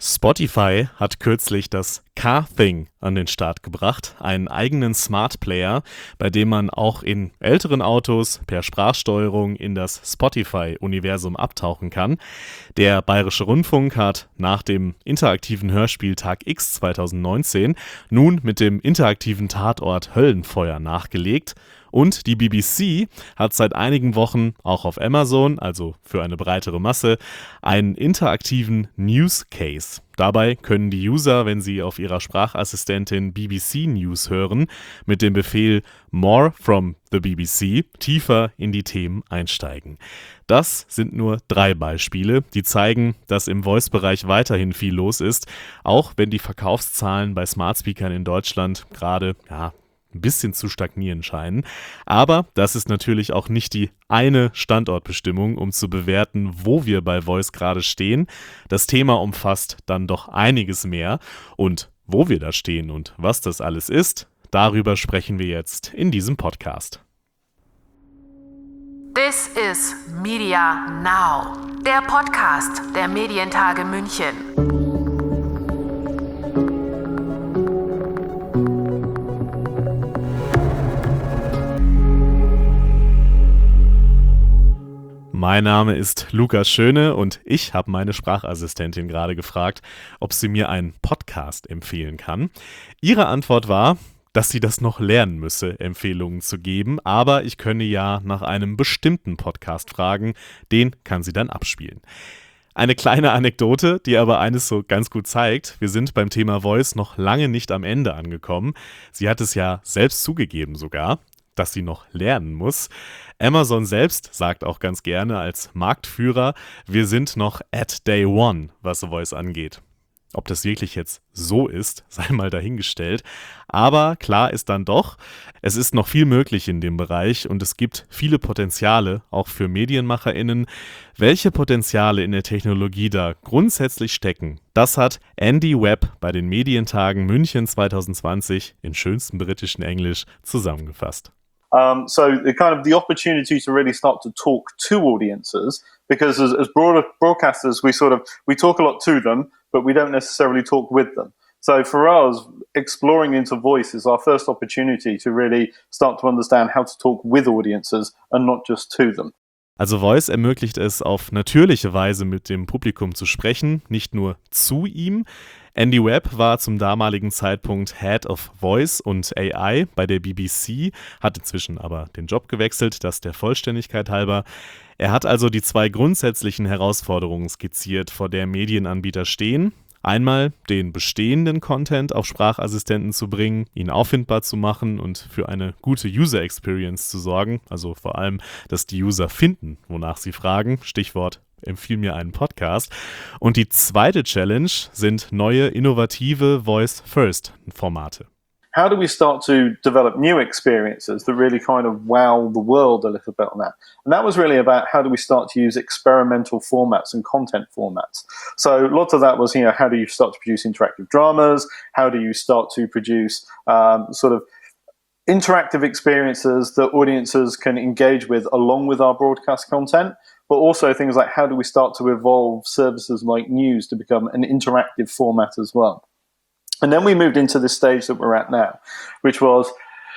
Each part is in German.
Spotify hat kürzlich das Car-Thing an den Start gebracht, einen eigenen Smart Player, bei dem man auch in älteren Autos per Sprachsteuerung in das Spotify-Universum abtauchen kann. Der Bayerische Rundfunk hat nach dem interaktiven Hörspiel Tag X 2019 nun mit dem interaktiven Tatort Höllenfeuer nachgelegt. Und die BBC hat seit einigen Wochen auch auf Amazon, also für eine breitere Masse, einen interaktiven News Case. Dabei können die User, wenn sie auf ihrer Sprachassistentin BBC News hören, mit dem Befehl More from the BBC tiefer in die Themen einsteigen. Das sind nur 3 Beispiele, die zeigen, dass im Voice-Bereich weiterhin viel los ist, auch wenn die Verkaufszahlen bei Smart Speakern in Deutschland gerade, ein bisschen zu stagnieren scheinen. Aber das ist natürlich auch nicht die eine Standortbestimmung, um zu bewerten, wo wir bei Voice gerade stehen. Das Thema umfasst dann doch einiges mehr. Und wo wir da stehen und was das alles ist, darüber sprechen wir jetzt in diesem Podcast. This is Media Now, der Podcast der Medientage München. Mein Name ist Lukas Schöne und ich habe meine Sprachassistentin gerade gefragt, ob sie mir einen Podcast empfehlen kann. Ihre Antwort war, dass sie das noch lernen müsse, Empfehlungen zu geben, aber ich könne ja nach einem bestimmten Podcast fragen, den kann sie dann abspielen. Eine kleine Anekdote, die aber eines so ganz gut zeigt: Wir sind beim Thema Voice noch lange nicht am Ende angekommen. Sie hat es ja selbst zugegeben sogar, dass sie noch lernen muss. Amazon selbst sagt auch ganz gerne als Marktführer, wir sind noch at day one, was Voice angeht. Ob das wirklich jetzt so ist, sei mal dahingestellt. Aber klar ist dann doch, es ist noch viel möglich in dem Bereich und es gibt viele Potenziale, auch für MedienmacherInnen. Welche Potenziale in der Technologie da grundsätzlich stecken, das hat Andy Webb bei den Medientagen München 2020 in schönstem britischen Englisch zusammengefasst. So the opportunity to really start to talk to audiences, because as broadcasters, we talk a lot to them, but we don't necessarily talk with them. So for us, exploring into voice is our first opportunity to really start to understand how to talk with audiences and not just to them. Also Voice ermöglicht es, auf natürliche Weise mit dem Publikum zu sprechen, nicht nur zu ihm. Andy Webb war zum damaligen Zeitpunkt Head of Voice und AI bei der BBC, hat inzwischen aber den Job gewechselt, das der Vollständigkeit halber. Er hat also die 2 grundsätzlichen Herausforderungen skizziert, vor der Medienanbieter stehen. Einmal den bestehenden Content auf Sprachassistenten zu bringen, ihn auffindbar zu machen und für eine gute User Experience zu sorgen, also vor allem, dass die User finden, wonach sie fragen, Stichwort empfiehl mir einen Podcast. Und die zweite Challenge sind neue, innovative Voice-First-Formate. How do we start to develop new experiences that really kind of wow the world a little bit on that? And that was really about how do we start to use experimental formats and content formats. So lots of that was, how do you start to produce interactive dramas? How do you start to produce sort of interactive experiences that audiences can engage with along with our broadcast content? But also things like how do we start to evolve services like news to become an interactive format as well? And then we moved into the stage that we're at now, which was,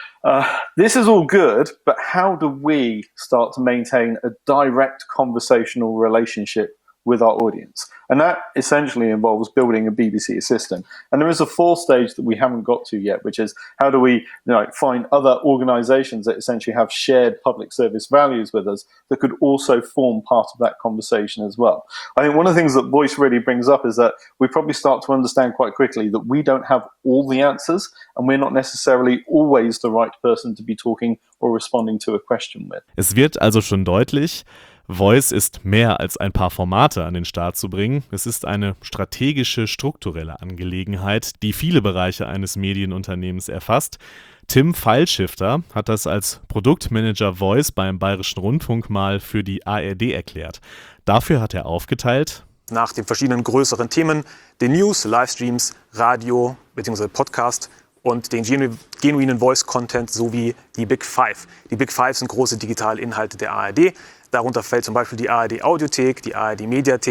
this is all good, but how do we start to maintain a direct conversational relationship with our audience? And that essentially involves building a BBC assistant. And there is a 4th stage that we haven't got to yet, which is how do we find other organizations that essentially have shared public service values with us that could also form part of that conversation as well. I think one of the things that Voice really brings up is that we probably start to understand quite quickly that we don't have all the answers and we're not necessarily always the right person to be talking or responding to a question with. Es wird also schon deutlich, Voice ist mehr als ein paar Formate an den Start zu bringen. Es ist eine strategische, strukturelle Angelegenheit, die viele Bereiche eines Medienunternehmens erfasst. Tim Pfeilschifter hat das als Produktmanager Voice beim Bayerischen Rundfunk mal für die ARD erklärt. Dafür hat er aufgeteilt: Nach den verschiedenen größeren Themen, den News, Livestreams, Radio bzw. Podcast und den genuinen Voice-Content sowie die Big Five. Die Big Five sind große digitale Inhalte der ARD. Darunter fällt zum Beispiel die ARD Audiothek, die ARD Mediathek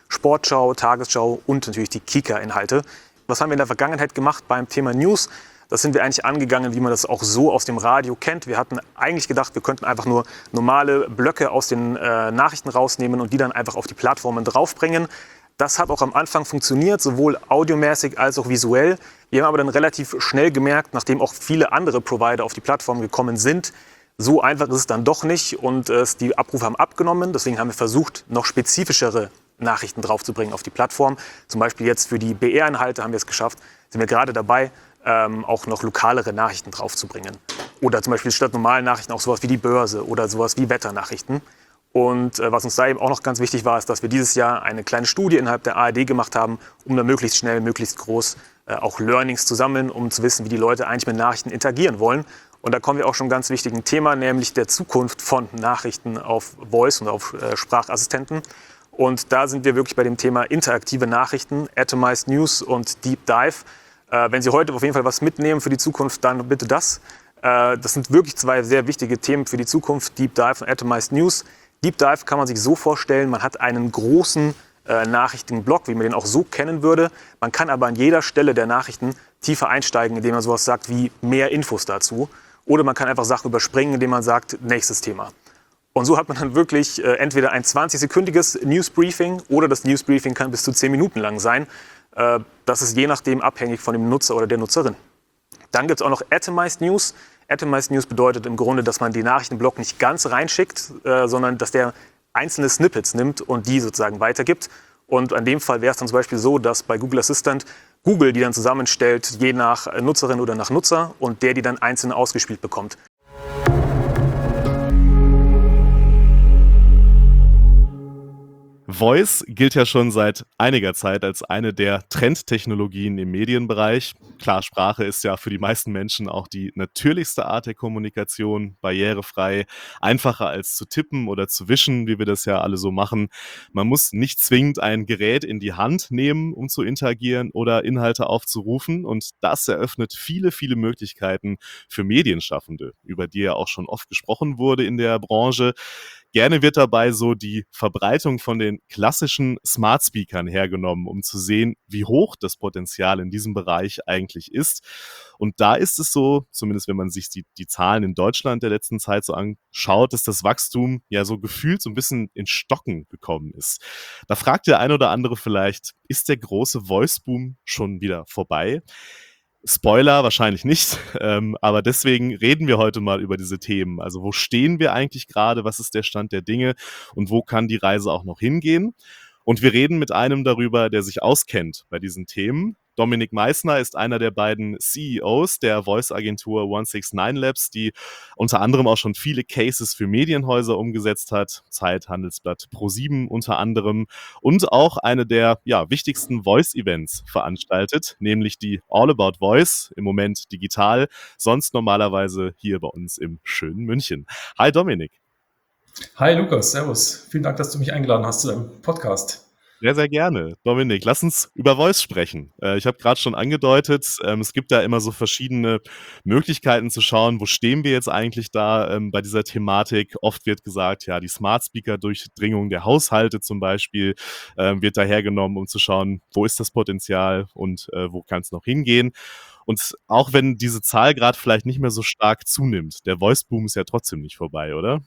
Sportschau, Tagesschau und natürlich die Kika-Inhalte. Was haben wir in der Vergangenheit gemacht beim Thema News? Das sind wir eigentlich angegangen, wie man das auch so aus dem Radio kennt. Wir hatten eigentlich gedacht, wir könnten einfach nur normale Blöcke aus den Nachrichten rausnehmen und die dann einfach auf die Plattformen draufbringen. Das hat auch am Anfang funktioniert, sowohl audiomäßig als auch visuell. Wir haben aber dann relativ schnell gemerkt, nachdem auch viele andere Provider auf die Plattform gekommen sind, so einfach ist es dann doch nicht und die Abrufe haben abgenommen. Deswegen haben wir versucht, noch spezifischere Nachrichten draufzubringen auf die Plattform. Zum Beispiel jetzt für die BR-Inhalte haben wir es geschafft, sind wir gerade dabei, auch noch lokalere Nachrichten draufzubringen. Oder zum Beispiel statt normalen Nachrichten auch sowas wie die Börse oder sowas wie Wetternachrichten. Und was uns da eben auch noch ganz wichtig war, ist, dass wir dieses Jahr eine kleine Studie innerhalb der ARD gemacht haben, um da möglichst schnell, möglichst groß auch Learnings zu sammeln, um zu wissen, wie die Leute eigentlich mit Nachrichten interagieren wollen. Und da kommen wir auch schon ganz wichtigen Thema, nämlich der Zukunft von Nachrichten auf Voice und auf Sprachassistenten. Und da sind wir wirklich bei dem Thema interaktive Nachrichten, Atomized News und Deep Dive. Wenn Sie heute auf jeden Fall was mitnehmen für die Zukunft, dann bitte das. Das sind wirklich zwei sehr wichtige Themen für die Zukunft, Deep Dive und Atomized News. Deep Dive kann man sich so vorstellen, man hat einen großen Nachrichtenblock, wie man den auch so kennen würde. Man kann aber an jeder Stelle der Nachrichten tiefer einsteigen, indem man sowas sagt wie mehr Infos dazu. Oder man kann einfach Sachen überspringen, indem man sagt, nächstes Thema. Und so hat man dann wirklich entweder ein 20-sekündiges Newsbriefing oder das Newsbriefing kann bis zu 10 Minuten lang sein. Das ist je nachdem abhängig von dem Nutzer oder der Nutzerin. Dann gibt es auch noch Atomized News. Atomized News bedeutet im Grunde, dass man den Nachrichtenblock nicht ganz reinschickt, sondern dass der einzelne Snippets nimmt und die sozusagen weitergibt. Und in dem Fall wäre es dann zum Beispiel so, dass bei Google Assistant Google die dann zusammenstellt, je nach Nutzerin oder nach Nutzer und der die dann einzeln ausgespielt bekommt. Voice gilt ja schon seit einiger Zeit als eine der Trendtechnologien im Medienbereich. Klar, Sprache ist ja für die meisten Menschen auch die natürlichste Art der Kommunikation, barrierefrei, einfacher als zu tippen oder zu wischen, wie wir das ja alle so machen. Man muss nicht zwingend ein Gerät in die Hand nehmen, um zu interagieren oder Inhalte aufzurufen. Und das eröffnet viele, viele Möglichkeiten für Medienschaffende, über die ja auch schon oft gesprochen wurde in der Branche. Gerne wird dabei so die Verbreitung von den klassischen Smart Speakern hergenommen, um zu sehen, wie hoch das Potenzial in diesem Bereich eigentlich ist. Und da ist es so, zumindest wenn man sich die Zahlen in Deutschland der letzten Zeit so anschaut, dass das Wachstum ja so gefühlt so ein bisschen in Stocken gekommen ist. Da fragt der ein oder andere vielleicht, ist der große Voice-Boom schon wieder vorbei? Spoiler, wahrscheinlich nicht, aber deswegen reden wir heute mal über diese Themen. Also wo stehen wir eigentlich gerade, was ist der Stand der Dinge und wo kann die Reise auch noch hingehen? Und wir reden mit einem darüber, der sich auskennt bei diesen Themen. Dominik Meissner ist einer der beiden CEOs der Voice-Agentur 169 Labs, die unter anderem auch schon viele Cases für Medienhäuser umgesetzt hat, Zeit, Handelsblatt, Pro7 unter anderem und auch eine der wichtigsten Voice-Events veranstaltet, nämlich die All About Voice, im Moment digital, sonst normalerweise hier bei uns im schönen München. Hi Dominik. Hi Lukas, servus. Vielen Dank, dass du mich eingeladen hast zu deinem Podcast. Sehr, sehr gerne. Dominik, lass uns über Voice sprechen. Ich habe gerade schon angedeutet, es gibt da immer so verschiedene Möglichkeiten zu schauen, wo stehen wir jetzt eigentlich da bei dieser Thematik. Oft wird gesagt, ja, die Smart Speaker Durchdringung der Haushalte zum Beispiel wird da hergenommen, um zu schauen, wo ist das Potenzial und wo kann es noch hingehen. Und auch wenn diese Zahl gerade vielleicht nicht mehr so stark zunimmt, der Voice-Boom ist ja trotzdem nicht vorbei, oder?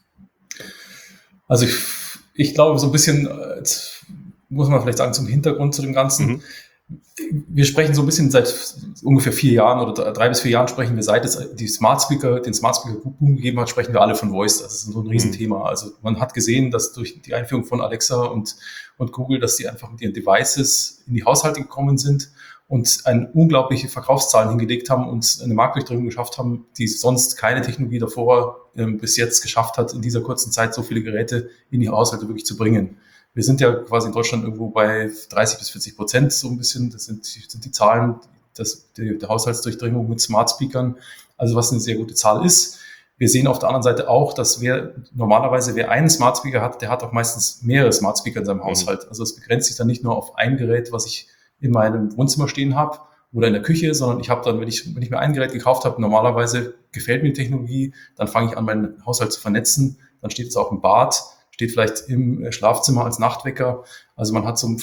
Also ich glaube, so ein bisschen, muss man vielleicht sagen, zum Hintergrund zu dem Ganzen. Wir sprechen so ein bisschen seit ungefähr 4 Jahren oder 3 bis 4 Jahren sprechen wir, seit es den Smart Speaker Boom gegeben hat, sprechen wir alle von Voice. Das ist so ein Riesenthema. Also man hat gesehen, dass durch die Einführung von Alexa und Google, dass die einfach mit ihren Devices in die Haushalte gekommen sind und eine unglaubliche Verkaufszahlen hingelegt haben und eine Marktdurchdringung geschafft haben, die sonst keine Technologie davor bis jetzt geschafft hat, in dieser kurzen Zeit so viele Geräte in die Haushalte wirklich zu bringen. Wir sind ja quasi in Deutschland irgendwo bei 30-40%, so ein bisschen. Das sind die Zahlen der Haushaltsdurchdringung mit Smart Speakern. Also was eine sehr gute Zahl ist. Wir sehen auf der anderen Seite auch, dass wer einen Smart Speaker hat, der hat auch meistens mehrere Smart Speaker in seinem Haushalt. Also es begrenzt sich dann nicht nur auf ein Gerät, was ich in meinem Wohnzimmer stehen habe oder in der Küche, sondern ich habe dann, wenn ich mir ein Gerät gekauft habe, normalerweise gefällt mir die Technologie, dann fange ich an, meinen Haushalt zu vernetzen. Dann steht es auch im Bad, steht vielleicht im Schlafzimmer als Nachtwecker. Also man hat so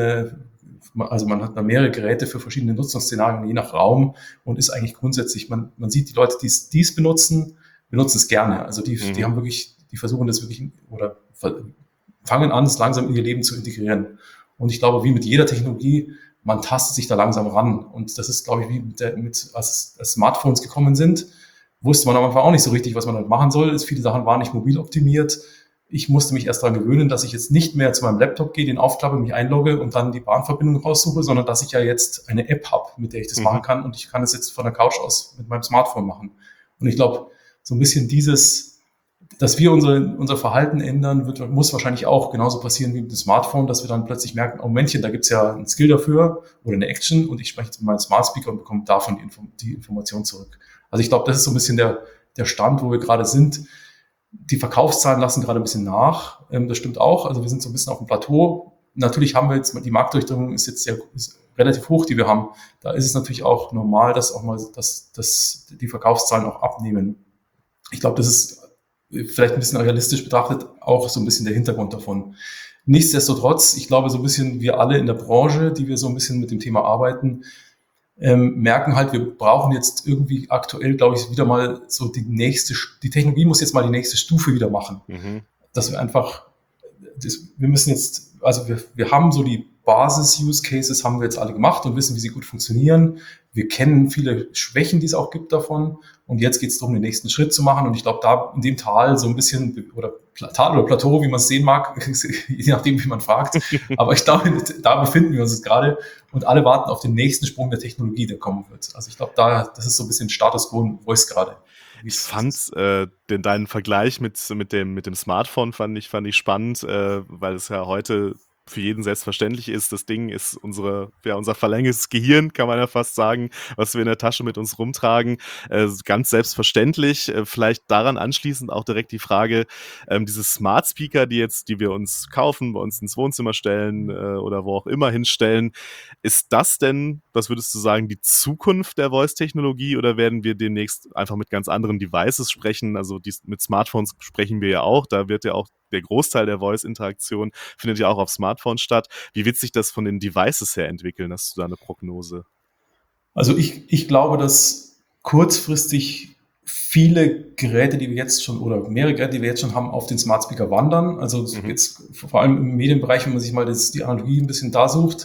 man hat da mehrere Geräte für verschiedene Nutzungsszenarien, je nach Raum, und ist eigentlich grundsätzlich, man sieht die Leute, die es benutzen es gerne. Also die haben wirklich, die versuchen das wirklich oder fangen an, es langsam in ihr Leben zu integrieren. Und ich glaube, wie mit jeder Technologie, man tastet sich da langsam ran. Und das ist, glaube ich, wie als Smartphones gekommen sind, wusste man am Anfang auch nicht so richtig, was man damit machen soll. Viele Sachen waren nicht mobil optimiert. Ich musste mich erst daran gewöhnen, dass ich jetzt nicht mehr zu meinem Laptop gehe, den aufklappe, mich einlogge und dann die Bahnverbindung raussuche, sondern dass ich ja jetzt eine App habe, mit der ich das machen kann. Und ich kann es jetzt von der Couch aus mit meinem Smartphone machen. Und ich glaube, so ein bisschen dass wir unser Verhalten ändern, muss wahrscheinlich auch genauso passieren wie mit dem Smartphone, dass wir dann plötzlich merken, oh Männchen, da gibt's ja einen Skill dafür oder eine Action und ich spreche jetzt mit meinem Smart Speaker und bekomme davon die Information zurück. Also ich glaube, das ist so ein bisschen der Stand, wo wir gerade sind. Die Verkaufszahlen lassen gerade ein bisschen nach. Das stimmt auch. Also wir sind so ein bisschen auf dem Plateau. Natürlich haben wir jetzt, die Marktdurchdringung ist relativ hoch, die wir haben. Da ist es natürlich auch normal, dass die Verkaufszahlen auch abnehmen. Ich glaube, das ist vielleicht ein bisschen realistisch betrachtet auch so ein bisschen der Hintergrund davon. Nichtsdestotrotz, ich glaube, so ein bisschen wir alle in der Branche, die wir so ein bisschen mit dem Thema arbeiten, merken halt, wir brauchen jetzt irgendwie aktuell, glaube ich, wieder mal so die Technologie muss jetzt mal die nächste Stufe wieder machen. Dass wir einfach, wir müssen jetzt, also wir haben so die Basis-Use-Cases haben wir jetzt alle gemacht und wissen, wie sie gut funktionieren. Wir kennen viele Schwächen, die es auch gibt davon. Und jetzt geht es darum, den nächsten Schritt zu machen. Und ich glaube, da in dem Tal so ein bisschen, oder Tal oder Plateau, wie man es sehen mag, je nachdem, wie man fragt. Aber ich glaube, da befinden wir uns jetzt gerade. Und alle warten auf den nächsten Sprung der Technologie, der kommen wird. Also ich glaube, das ist so ein bisschen Status quo, wo ist gerade. Ich fand deinen Vergleich mit dem Smartphone fand ich spannend, weil es ja heute für jeden selbstverständlich ist. Das Ding ist unser verlängertes Gehirn, kann man ja fast sagen, was wir in der Tasche mit uns rumtragen. Ganz selbstverständlich. Vielleicht daran anschließend auch direkt die Frage, diese Smart Speaker, die wir uns kaufen, bei uns ins Wohnzimmer stellen oder wo auch immer hinstellen, ist das denn, was würdest du sagen, die Zukunft der Voice-Technologie oder werden wir demnächst einfach mit ganz anderen Devices sprechen? Also mit Smartphones sprechen wir ja auch, da wird ja auch der Großteil der Voice-Interaktion findet ja auch auf Smartphones statt. Wie wird sich das von den Devices her entwickeln? Hast du da eine Prognose? Also ich glaube, dass kurzfristig viele Geräte, die wir jetzt schon, oder mehrere Geräte, die wir jetzt schon haben, auf den Smart Speaker wandern. Also jetzt vor allem im Medienbereich, wenn man sich mal die Analogie ein bisschen da sucht.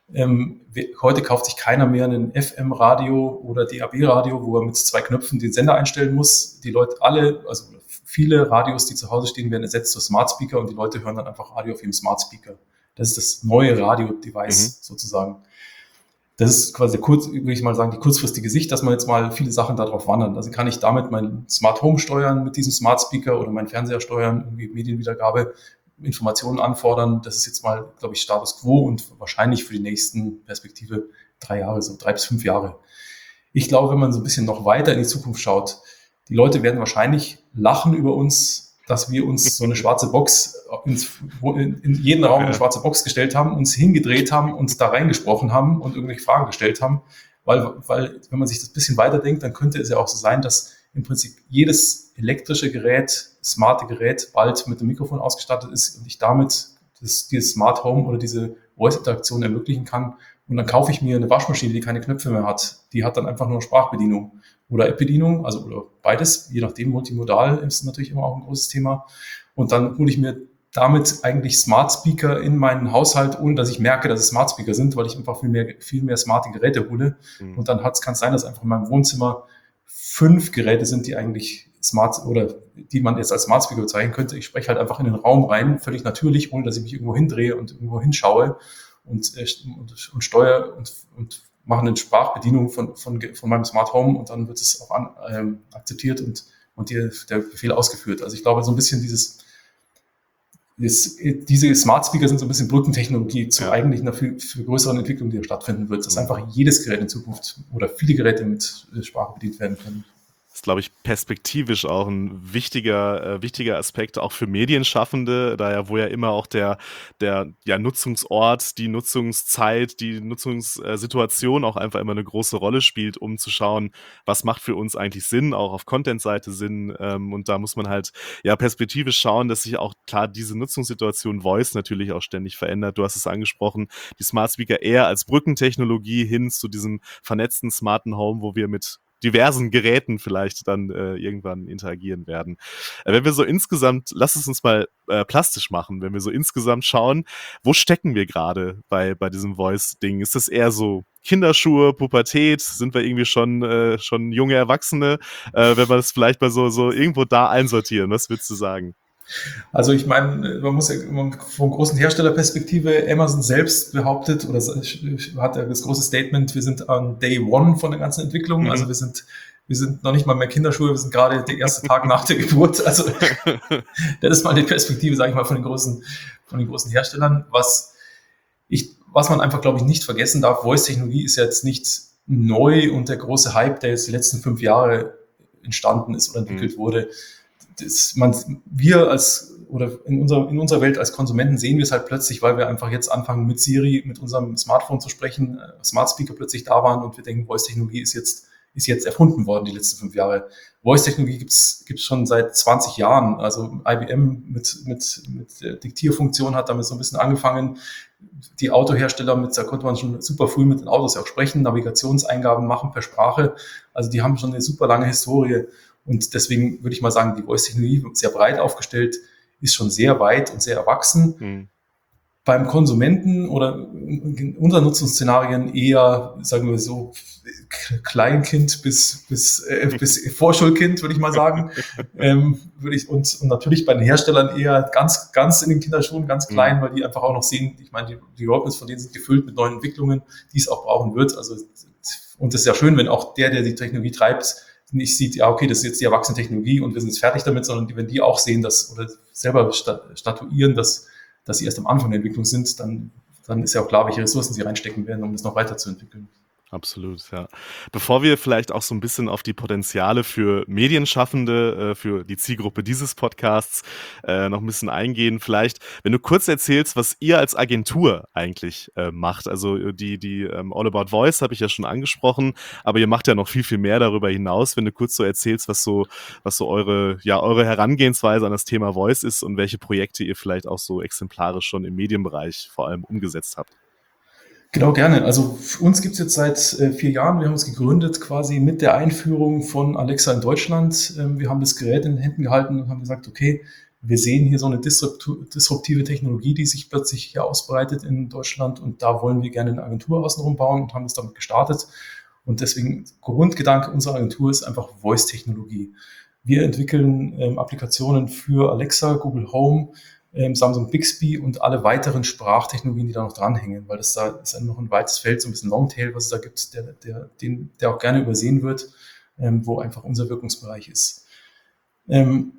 Heute kauft sich keiner mehr ein FM-Radio oder DAB-Radio, wo er mit 2 Knöpfen den Sender einstellen muss. Die Leute also viele Radios, die zu Hause stehen, werden ersetzt durch Smart Speaker und die Leute hören dann einfach Radio auf ihrem Smart Speaker. Das ist das neue Radio-Device sozusagen. Das ist quasi würde ich mal sagen, die kurzfristige Sicht, dass man jetzt mal viele Sachen darauf wandern. Also kann ich damit mein Smart Home steuern mit diesem Smart Speaker oder mein Fernseher steuern, irgendwie Medienwiedergabe, Informationen anfordern. Das ist jetzt mal, glaube ich, Status Quo und wahrscheinlich für die nächsten Perspektive 3 Jahre, so 3 bis 5 Jahre. Ich glaube, wenn man so ein bisschen noch weiter in die Zukunft schaut, die Leute werden wahrscheinlich lachen über uns, dass wir uns so eine schwarze Box in jeden Raum eine schwarze Box gestellt haben, uns hingedreht haben, uns da reingesprochen haben und irgendwelche Fragen gestellt haben. Weil wenn man sich das ein bisschen weiterdenkt, dann könnte es ja auch so sein, dass im Prinzip jedes elektrische Gerät, smarte Gerät bald mit einem Mikrofon ausgestattet ist und ich damit dieses Smart Home oder diese Voice-Interaktion ermöglichen kann. Und dann kaufe ich mir eine Waschmaschine, die keine Knöpfe mehr hat. Die hat dann einfach nur Sprachbedienung oder App-Bedienung, also oder beides, je nachdem, multimodal ist natürlich immer auch ein großes Thema. Und dann hole ich mir damit eigentlich Smart Speaker in meinen Haushalt, ohne dass ich merke, dass es Smart Speaker sind, weil ich einfach viel mehr smarte Geräte hole. Und dann kann es sein, dass einfach in meinem Wohnzimmer 5 Geräte sind, die eigentlich smart oder die man jetzt als Smart Speaker bezeichnen könnte. Ich spreche halt einfach in den Raum rein, völlig natürlich, ohne dass ich mich irgendwo hindrehe und irgendwo hinschaue und steuere und mache eine Sprachbedienung von meinem Smart Home und dann wird es auch akzeptiert und der Befehl ausgeführt. Also ich glaube, so ein bisschen diese Smart Speaker sind so ein bisschen Brückentechnologie zu eigentlich einer viel größeren Entwicklung, die da stattfinden wird, dass einfach jedes Gerät in Zukunft oder viele Geräte mit Sprache bedient werden können. ist, glaube ich, perspektivisch auch ein wichtiger Aspekt, auch für Medienschaffende, wo ja immer auch der Nutzungsort, die Nutzungszeit, die Nutzungssituation auch einfach immer eine große Rolle spielt, um zu schauen, was macht für uns eigentlich Sinn, auch auf Content-Seite Sinn. Und da muss man halt perspektivisch schauen, dass sich auch klar diese Nutzungssituation Voice natürlich auch ständig verändert. Du hast es angesprochen, die Smart Speaker eher als Brückentechnologie hin zu diesem vernetzten smarten Home, wo wir mit diversen Geräten vielleicht dann irgendwann interagieren werden. Wenn wir so insgesamt, lass es uns mal plastisch machen, wenn wir so insgesamt schauen, wo stecken wir gerade bei diesem Voice-Ding? Ist das eher so Kinderschuhe, Pubertät? Sind wir irgendwie schon junge Erwachsene? Wenn wir das vielleicht mal so irgendwo da einsortieren, was würdest du sagen? Also ich meine, man muss ja von großen Herstellerperspektive, Amazon selbst behauptet oder hat ja das große Statement, wir sind an Day One von der ganzen Entwicklung, also wir sind noch nicht mal mehr Kinderschuhe, wir sind gerade der erste Tag nach der Geburt, also das ist mal die Perspektive, sage ich mal, von den großen Herstellern. Was man einfach, glaube ich, nicht vergessen darf, Voice-Technologie ist ja jetzt nicht neu und der große Hype, der jetzt die letzten 5 Jahre entstanden ist oder entwickelt wurde. In unserer Welt als Konsumenten sehen wir es halt plötzlich, weil wir einfach jetzt anfangen mit Siri, mit unserem Smartphone zu sprechen, Smart Speaker plötzlich da waren und wir denken, Voice-Technologie ist jetzt erfunden worden die letzten 5 Jahre. Voice-Technologie gibt's schon seit 20 Jahren. Also IBM mit der Diktierfunktion hat damit so ein bisschen angefangen. Die Autohersteller, da konnte man schon super früh mit den Autos auch sprechen, Navigationseingaben machen per Sprache. Also die haben schon eine super lange Historie. Und deswegen würde ich mal sagen, die Voice-Technologie, sehr breit aufgestellt, ist schon sehr weit und sehr erwachsen. Beim Konsumenten oder in unseren Nutzungsszenarien eher, sagen wir so, Kleinkind bis Vorschulkind, würde ich mal sagen. Und natürlich bei den Herstellern eher ganz in den Kinderschuhen, ganz klein, weil die einfach auch noch sehen, ich meine, die Roadmaps von denen sind gefüllt mit neuen Entwicklungen, die es auch brauchen wird. Also, und es ist ja schön, wenn auch der die Technologie treibt, nicht sieht, ja, okay, das ist jetzt die erwachsene Technologie und wir sind jetzt fertig damit, sondern wenn die auch sehen, oder selber statuieren, dass sie erst am Anfang der Entwicklung sind, dann ist ja auch klar, welche Ressourcen sie reinstecken werden, um das noch weiterzuentwickeln. Absolut, ja. Bevor wir vielleicht auch so ein bisschen auf die Potenziale für Medienschaffende, für die Zielgruppe dieses Podcasts noch ein bisschen eingehen, vielleicht, wenn du kurz erzählst, was ihr als Agentur eigentlich macht. Also die All About Voice habe ich ja schon angesprochen, aber ihr macht ja noch viel, viel mehr darüber hinaus. Wenn du kurz so erzählst, was so eure Herangehensweise an das Thema Voice ist und welche Projekte ihr vielleicht auch so exemplarisch schon im Medienbereich vor allem umgesetzt habt. Genau, gerne. Also für uns gibt es jetzt seit 4 Jahren. Wir haben uns gegründet quasi mit der Einführung von Alexa in Deutschland. Wir haben das Gerät in den Händen gehalten und haben gesagt, okay, wir sehen hier so eine disruptive Technologie, die sich plötzlich hier ausbreitet in Deutschland und da wollen wir gerne eine Agentur außenrum bauen und haben das damit gestartet. Und deswegen Grundgedanke unserer Agentur ist einfach Voice-Technologie. Wir entwickeln Applikationen für Alexa, Google Home, Samsung Bixby und alle weiteren Sprachtechnologien, die da noch dranhängen, weil das da ist noch ein weites Feld, so ein bisschen Longtail, was es da gibt, der auch gerne übersehen wird, wo einfach unser Wirkungsbereich ist. Wir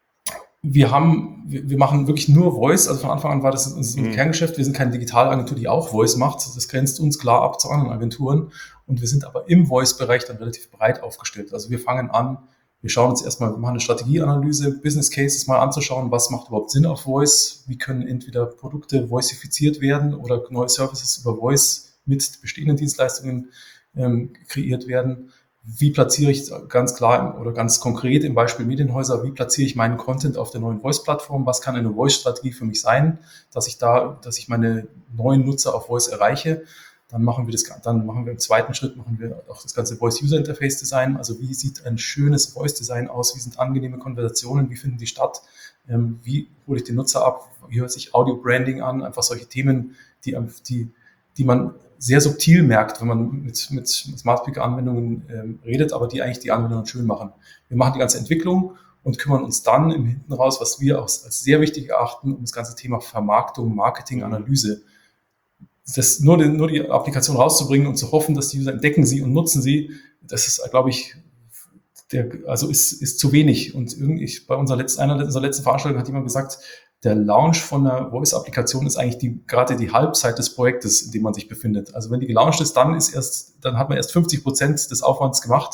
machen wirklich nur Voice, also von Anfang an war das unser Kerngeschäft. Wir sind keine Digitalagentur, die auch Voice macht. Das grenzt uns klar ab zu anderen Agenturen und wir sind aber im Voice-Bereich dann relativ breit aufgestellt. Also wir fangen an, wir schauen uns erstmal, wir machen eine Strategieanalyse, Business Cases mal anzuschauen, was macht überhaupt Sinn auf Voice, wie können entweder Produkte voicifiziert werden oder neue Services über Voice mit bestehenden Dienstleistungen kreiert werden. Wie platziere ich ganz klar oder ganz konkret im Beispiel Medienhäuser, wie platziere ich meinen Content auf der neuen Voice-Plattform, was kann eine Voice-Strategie für mich sein, dass ich meine neuen Nutzer auf Voice erreiche. Dann machen wir im zweiten Schritt auch das ganze Voice-User-Interface-Design. Also wie sieht ein schönes Voice-Design aus? Wie sind angenehme Konversationen? Wie finden die statt? Wie hole ich den Nutzer ab? Wie hört sich Audio-Branding an? Einfach solche Themen, die man sehr subtil merkt, wenn man mit Smart Speaker-Anwendungen redet, aber die eigentlich die Anwendungen schön machen. Wir machen die ganze Entwicklung und kümmern uns dann im Hinten raus, was wir als sehr wichtig erachten, um das ganze Thema Vermarktung, Marketing, Analyse. Das nur die Applikation rauszubringen und zu hoffen, dass die User entdecken sie und nutzen sie, das ist, glaube ich, ist zu wenig. Und bei unserer letzten Veranstaltung hat jemand gesagt, der Launch von einer Voice-Applikation ist eigentlich gerade die Halbzeit des Projektes, in dem man sich befindet. Also wenn die gelauncht ist, dann hat man erst 50% des Aufwands gemacht,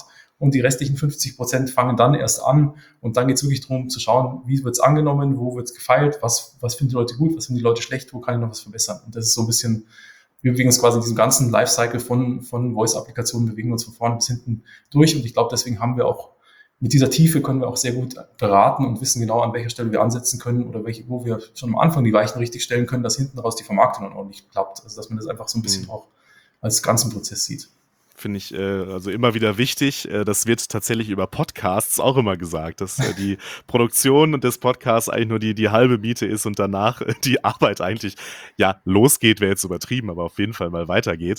und die restlichen 50% fangen dann erst an und dann geht es wirklich darum zu schauen, wie wird es angenommen, wo wird es gefeilt, was finden die Leute gut, was finden die Leute schlecht, wo kann ich noch was verbessern. Und das ist so ein bisschen, wir bewegen uns quasi in diesem ganzen Lifecycle von Voice-Applikationen, bewegen uns von vorne bis hinten durch und ich glaube, deswegen haben wir auch mit dieser Tiefe können wir auch sehr gut beraten und wissen genau, an welcher Stelle wir ansetzen können oder wo wir schon am Anfang die Weichen richtig stellen können, dass hinten raus die Vermarktung dann ordentlich klappt. Also dass man das einfach so ein bisschen auch als ganzen Prozess sieht. Finde ich also immer wieder wichtig. Das wird tatsächlich über Podcasts auch immer gesagt, dass die Produktion des Podcasts eigentlich nur die halbe Miete ist und danach die Arbeit eigentlich, ja, losgeht, wäre jetzt übertrieben, aber auf jeden Fall mal weitergeht.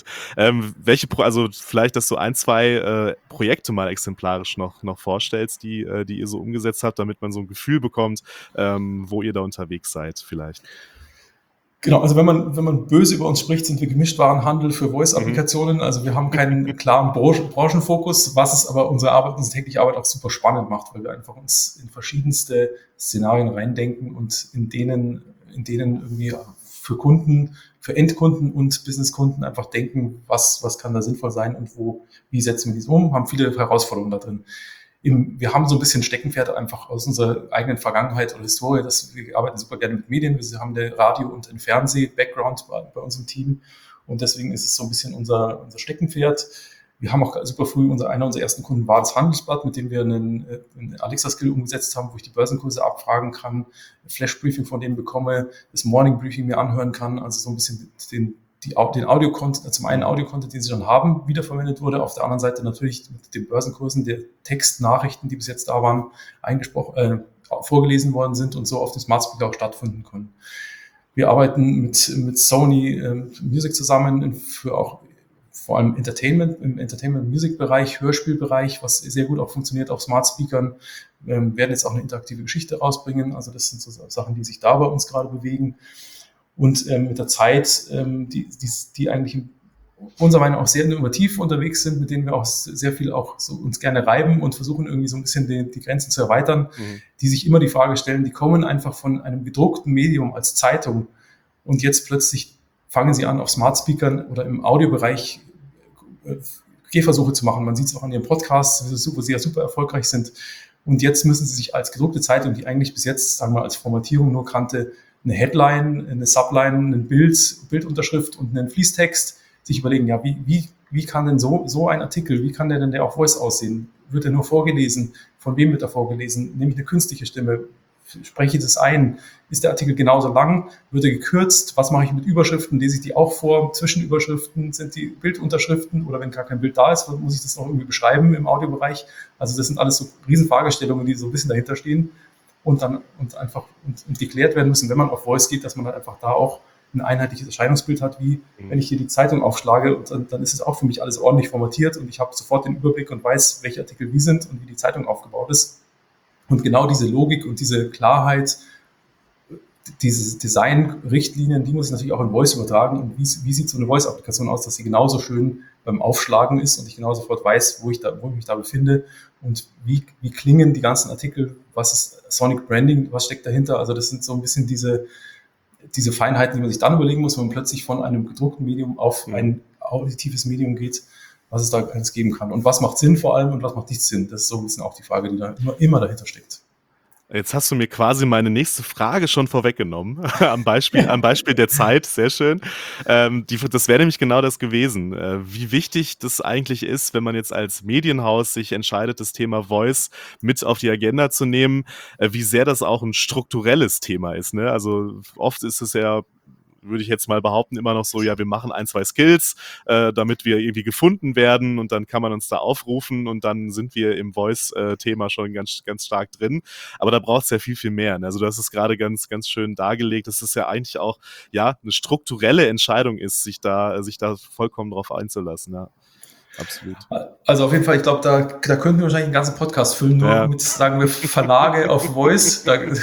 Also vielleicht, dass du 1, 2 Projekte mal exemplarisch noch vorstellst, die ihr so umgesetzt habt, damit man so ein Gefühl bekommt, wo ihr da unterwegs seid vielleicht. Genau, also wenn man böse über uns spricht, sind wir Gemischtwarenhandel für Voice-Applikationen. Also wir haben keinen klaren Branchenfokus, was es aber unsere tägliche Arbeit auch super spannend macht, weil wir einfach uns in verschiedenste Szenarien reindenken und in denen irgendwie für Kunden, für Endkunden und Businesskunden einfach denken, was kann da sinnvoll sein und wie setzen wir dies um, haben viele Herausforderungen da drin. Wir haben so ein bisschen Steckenpferd einfach aus unserer eigenen Vergangenheit oder Historie, dass wir arbeiten super gerne mit Medien. Wir haben den Radio- und den Fernseh-Background bei unserem Team und deswegen ist es so ein bisschen unser Steckenpferd. Wir haben auch super früh, einer unserer ersten Kunden war das Handelsblatt, mit dem wir einen Alexa-Skill umgesetzt haben, wo ich die Börsenkurse abfragen kann, ein Flash-Briefing von denen bekomme, das Morning-Briefing mir anhören kann, also so ein bisschen den Audio-Content, zum einen Audio-Content, den sie schon haben, wiederverwendet wurde, auf der anderen Seite natürlich mit den Börsenkursen der Textnachrichten, die bis jetzt da waren, vorgelesen worden sind und so auf dem Smart Speaker auch stattfinden können. Wir arbeiten mit Sony Music zusammen für auch vor allem im Entertainment-Music-Bereich, Hörspielbereich, was sehr gut auch funktioniert auf Smart Speakern, werden jetzt auch eine interaktive Geschichte rausbringen, also das sind so Sachen, die sich da bei uns gerade bewegen. Und mit der Zeit, die eigentlich unserer Meinung nach auch sehr innovativ unterwegs sind, mit denen wir auch sehr viel auch so uns gerne reiben und versuchen irgendwie so ein bisschen die Grenzen zu erweitern, die sich immer die Frage stellen, die kommen einfach von einem gedruckten Medium als Zeitung und jetzt plötzlich fangen sie an, auf Smart Speakern oder im Audiobereich Gehversuche zu machen. Man sieht es auch an ihren Podcasts, wo sie ja super erfolgreich sind. Und jetzt müssen sie sich als gedruckte Zeitung, die eigentlich bis jetzt, sagen wir mal, als Formatierung nur kannte, eine Headline, eine Subline, ein Bildunterschrift und einen Fließtext, sich überlegen, ja, wie kann denn so ein Artikel, wie kann der auf Voice aussehen? Wird er nur vorgelesen? Von wem wird er vorgelesen? Nehme ich eine künstliche Stimme? Spreche ich das ein? Ist der Artikel genauso lang? Wird er gekürzt? Was mache ich mit Überschriften? Lese ich die auch vor? Zwischenüberschriften sind die Bildunterschriften oder wenn gar kein Bild da ist, muss ich das noch irgendwie beschreiben im Audiobereich? Also das sind alles so riesen Fragestellungen, die so ein bisschen dahinter stehen und geklärt werden müssen, wenn man auf Voice geht, dass man dann einfach da auch ein einheitliches Erscheinungsbild hat, wie wenn ich hier die Zeitung aufschlage und dann ist es auch für mich alles ordentlich formatiert und ich habe sofort den Überblick und weiß, welche Artikel wie sind und wie die Zeitung aufgebaut ist. Und genau diese Logik und diese Klarheit, diese Design-Richtlinien, die muss ich natürlich auch in Voice übertragen. Und wie sieht so eine Voice-Applikation aus, dass sie genauso schön beim Aufschlagen ist und ich genau sofort weiß, wo ich mich da befinde und wie klingen die ganzen Artikel, was ist Sonic Branding, was steckt dahinter. Also das sind so ein bisschen diese Feinheiten, die man sich dann überlegen muss, wenn man plötzlich von einem gedruckten Medium auf ein auditives Medium geht, was es da alles geben kann. Und was macht Sinn vor allem und was macht nicht Sinn? Das ist so ein bisschen auch die Frage, die da immer dahinter steckt. Jetzt hast du mir quasi meine nächste Frage schon vorweggenommen, am Beispiel der Zeit, sehr schön. Das wäre nämlich genau das gewesen, wie wichtig das eigentlich ist, wenn man jetzt als Medienhaus sich entscheidet, das Thema Voice mit auf die Agenda zu nehmen, wie sehr das auch ein strukturelles Thema ist, ne? Also oft ist es ja, würde ich jetzt mal behaupten, immer noch so, ja, wir machen 1, 2 Skills, damit wir irgendwie gefunden werden und dann kann man uns da aufrufen und dann sind wir im Voice-Thema schon ganz, ganz stark drin. Aber da braucht es ja viel, viel mehr. Ne? Also du hast es gerade ganz, ganz schön dargelegt, dass es ja eigentlich auch ja eine strukturelle Entscheidung ist, sich da vollkommen drauf einzulassen. Ja. Absolut. Also auf jeden Fall, ich glaube, da könnten wir wahrscheinlich einen ganzen Podcast füllen, nur mit, sagen wir, Verlage auf Voice.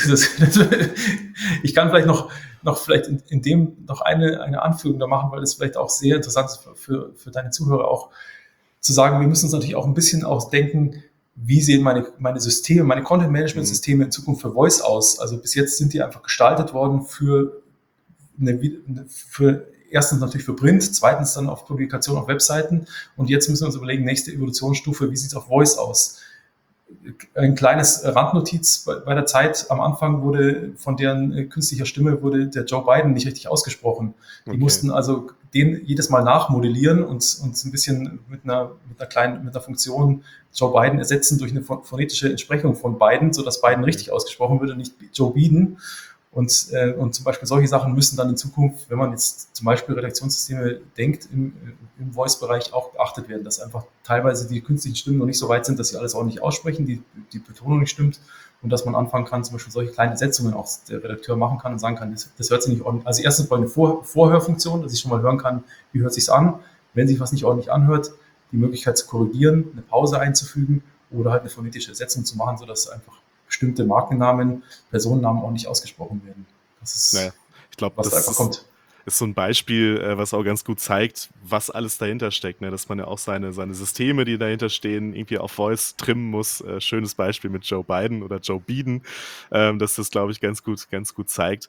Ich kann vielleicht noch vielleicht in dem noch eine Anfügung da machen, weil das vielleicht auch sehr interessant ist für deine Zuhörer auch, zu sagen, wir müssen uns natürlich auch ein bisschen ausdenken, wie sehen meine Systeme, meine Content-Management-Systeme in Zukunft für Voice aus. Also bis jetzt sind die einfach gestaltet worden für erstens natürlich für Print, zweitens dann auf Publikation auf Webseiten. Und jetzt müssen wir uns überlegen, nächste Evolutionsstufe, wie sieht es auf Voice aus? Ein kleines Randnotiz bei der Zeit. Am Anfang wurde von deren künstlicher Stimme wurde der Joe Biden nicht richtig ausgesprochen. Die mussten also den jedes Mal nachmodellieren und ein bisschen mit einer Funktion Joe Biden ersetzen durch eine phonetische Entsprechung von Biden, sodass Biden richtig ausgesprochen wird und nicht Joe Biden. Und zum Beispiel solche Sachen müssen dann in Zukunft, wenn man jetzt zum Beispiel Redaktionssysteme denkt, im Voice-Bereich auch beachtet werden, dass einfach teilweise die künstlichen Stimmen noch nicht so weit sind, dass sie alles ordentlich aussprechen, die Betonung nicht stimmt und dass man anfangen kann, zum Beispiel solche kleine Setzungen auch der Redakteur machen kann und sagen kann, das hört sich nicht ordentlich. Also erstens mal eine Vorhörfunktion, dass ich schon mal hören kann, wie hört sich's an. Wenn sich was nicht ordentlich anhört, die Möglichkeit zu korrigieren, eine Pause einzufügen oder halt eine phonetische Ersetzung zu machen, sodass einfach bestimmte Markennamen, Personennamen auch nicht ausgesprochen werden. Das ist, ich glaube, was da einfach kommt. Ist so ein Beispiel, was auch ganz gut zeigt, was alles dahinter steckt, ne? Dass man ja auch seine Systeme, die dahinter stehen, irgendwie auf Voice trimmen muss. Schönes Beispiel mit Joe Biden oder Joe Biden, dass das, glaube ich, ganz gut zeigt.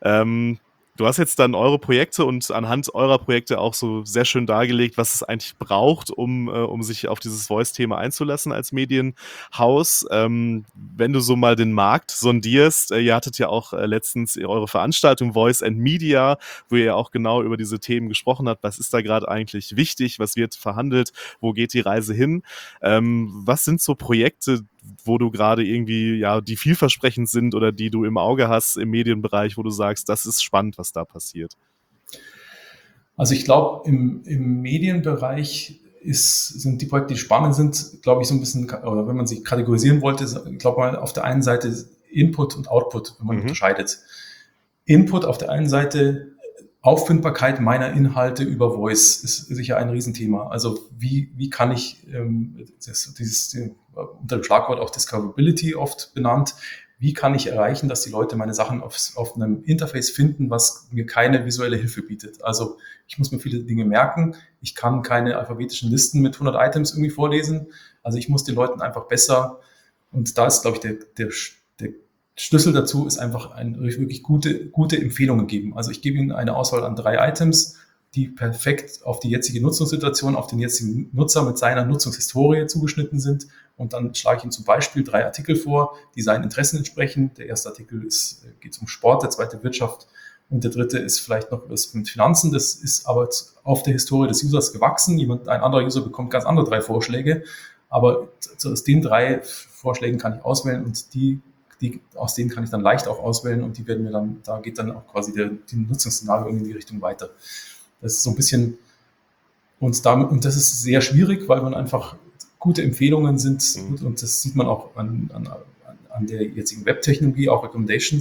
Du hast jetzt dann eure Projekte und anhand eurer Projekte auch so sehr schön dargelegt, was es eigentlich braucht, um sich auf dieses Voice-Thema einzulassen als Medienhaus. Wenn du so mal den Markt sondierst, ihr hattet ja auch letztens eure Veranstaltung Voice and Media, wo ihr ja auch genau über diese Themen gesprochen habt. Was ist da gerade eigentlich wichtig? Was wird verhandelt? Wo geht die Reise hin? Was sind so Projekte, wo du gerade irgendwie, ja, die vielversprechend sind oder die du im Auge hast im Medienbereich, wo du sagst, das ist spannend, was da passiert? Also ich glaube, im Medienbereich sind die Projekte, die spannend sind, glaube ich, so ein bisschen, oder wenn man sie kategorisieren wollte, ich glaube mal auf der einen Seite Input und Output, wenn man unterscheidet. Input auf der einen Seite, Auffindbarkeit meiner Inhalte über Voice ist sicher ein Riesenthema. Also wie kann ich, unter dem Schlagwort auch Discoverability oft benannt, wie kann ich erreichen, dass die Leute meine Sachen auf einem Interface finden, was mir keine visuelle Hilfe bietet. Also ich muss mir viele Dinge merken. Ich kann keine alphabetischen Listen mit 100 Items irgendwie vorlesen. Also ich muss den Leuten einfach besser, und da ist, glaube ich, der Schlüssel dazu ist einfach wirklich gute Empfehlungen geben. Also ich gebe Ihnen eine Auswahl an 3 Items, die perfekt auf die jetzige Nutzungssituation, auf den jetzigen Nutzer mit seiner Nutzungshistorie zugeschnitten sind. Und dann schlage ich Ihnen zum Beispiel 3 Artikel vor, die seinen Interessen entsprechen. Der erste Artikel geht um Sport, der zweite Wirtschaft und der dritte ist vielleicht noch was mit Finanzen. Das ist aber auf der Historie des Users gewachsen. Ein anderer User bekommt ganz andere 3 Vorschläge. Aber aus den 3 Vorschlägen kann ich auswählen und aus denen kann ich dann leicht auch auswählen und die werden mir dann, da geht dann auch quasi die Nutzungsszenario in die Richtung weiter. Das ist so ein bisschen, und das ist sehr schwierig, weil man einfach gute Empfehlungen sind und das sieht man auch an der jetzigen Webtechnologie, auch Recommendation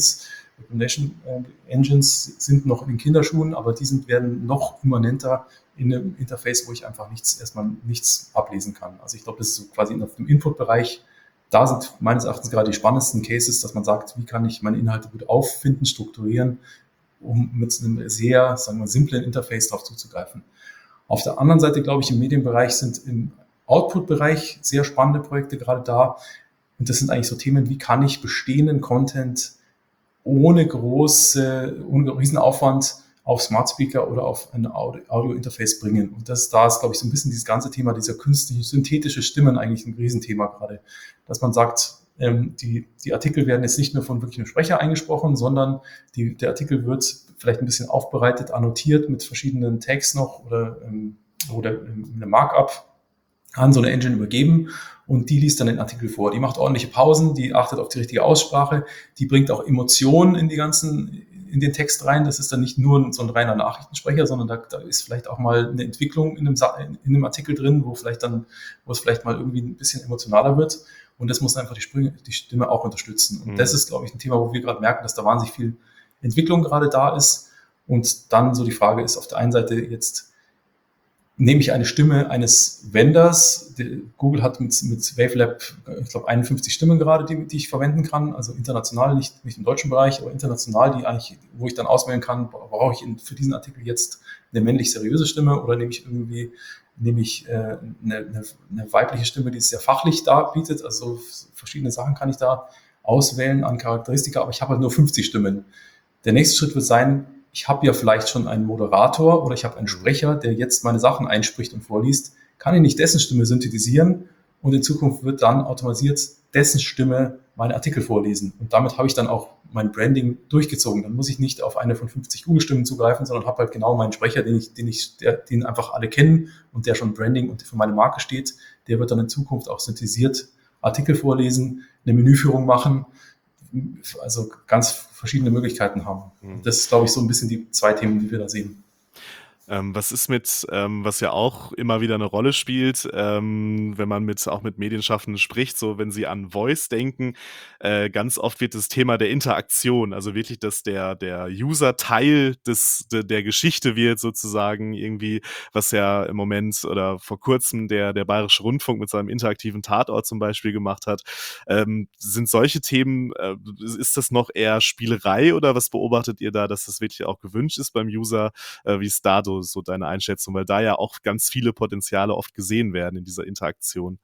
Engines sind noch in den Kinderschuhen, aber die werden noch immanenter in einem Interface, wo ich einfach erstmal nichts ablesen kann. Also ich glaube, das ist so quasi auf dem Input-Bereich. Da sind meines Erachtens gerade die spannendsten Cases, dass man sagt, wie kann ich meine Inhalte gut auffinden, strukturieren, um mit einem sehr, sagen wir, simplen Interface darauf zuzugreifen. Auf der anderen Seite, glaube ich, im Medienbereich sind im Output-Bereich sehr spannende Projekte gerade da. Und das sind eigentlich so Themen, wie kann ich bestehenden Content ohne riesen Aufwand auf Smart Speaker oder auf ein Audio-Interface bringen. Und da ist, glaube ich, so ein bisschen dieses ganze Thema dieser künstlichen, synthetische Stimmen eigentlich ein Riesenthema gerade. Dass man sagt, die Artikel werden jetzt nicht nur von wirklich einem Sprecher eingesprochen, sondern der Artikel wird vielleicht ein bisschen aufbereitet, annotiert mit verschiedenen Tags noch oder eine Markup an so eine Engine übergeben und die liest dann den Artikel vor. Die macht ordentliche Pausen, die achtet auf die richtige Aussprache, die bringt auch Emotionen in den Text rein. Das ist dann nicht nur so ein reiner Nachrichtensprecher, sondern da ist vielleicht auch mal eine Entwicklung in einem Artikel drin, wo es vielleicht mal irgendwie ein bisschen emotionaler wird. Und das muss einfach die Stimme auch unterstützen. Und das ist, glaube ich, ein Thema, wo wir gerade merken, dass da wahnsinnig viel Entwicklung gerade da ist. Und dann so die Frage ist auf der einen Seite jetzt, nehme ich eine Stimme eines Vendors. Google hat mit Wavelab, ich glaube, 51 Stimmen gerade, die ich verwenden kann. Also international, nicht im deutschen Bereich, aber international, wo ich dann auswählen kann, brauche ich für diesen Artikel jetzt eine männlich seriöse Stimme oder nehme ich eine weibliche Stimme, die es sehr fachlich darbietet. Also verschiedene Sachen kann ich da auswählen an Charakteristika, aber ich habe halt nur 50 Stimmen. Der nächste Schritt wird sein, ich habe ja vielleicht schon einen Moderator oder ich habe einen Sprecher, der jetzt meine Sachen einspricht und vorliest, kann ich nicht dessen Stimme synthetisieren und in Zukunft wird dann automatisiert dessen Stimme meine Artikel vorlesen. Und damit habe ich dann auch mein Branding durchgezogen. Dann muss ich nicht auf eine von 50 Google-Stimmen zugreifen, sondern habe halt genau meinen Sprecher, den einfach alle kennen und der schon Branding und für meine Marke steht. Der wird dann in Zukunft auch synthetisiert Artikel vorlesen, eine Menüführung machen, also ganz verschiedene Möglichkeiten haben. Das ist, glaube ich, so ein bisschen die zwei Themen, die wir da sehen. Was ist mit, was ja auch immer wieder eine Rolle spielt, wenn man auch mit Medienschaffenden spricht, so wenn sie an Voice denken, ganz oft wird das Thema der Interaktion, also wirklich, dass der User Teil der Geschichte wird sozusagen irgendwie, was ja im Moment oder vor kurzem der Bayerische Rundfunk mit seinem interaktiven Tatort zum Beispiel gemacht hat. Sind solche Themen, ist das noch eher Spielerei oder was beobachtet ihr da, dass das wirklich auch gewünscht ist beim User? Wie ist da so deine Einschätzung, weil da ja auch ganz viele Potenziale oft gesehen werden in dieser Interaktion.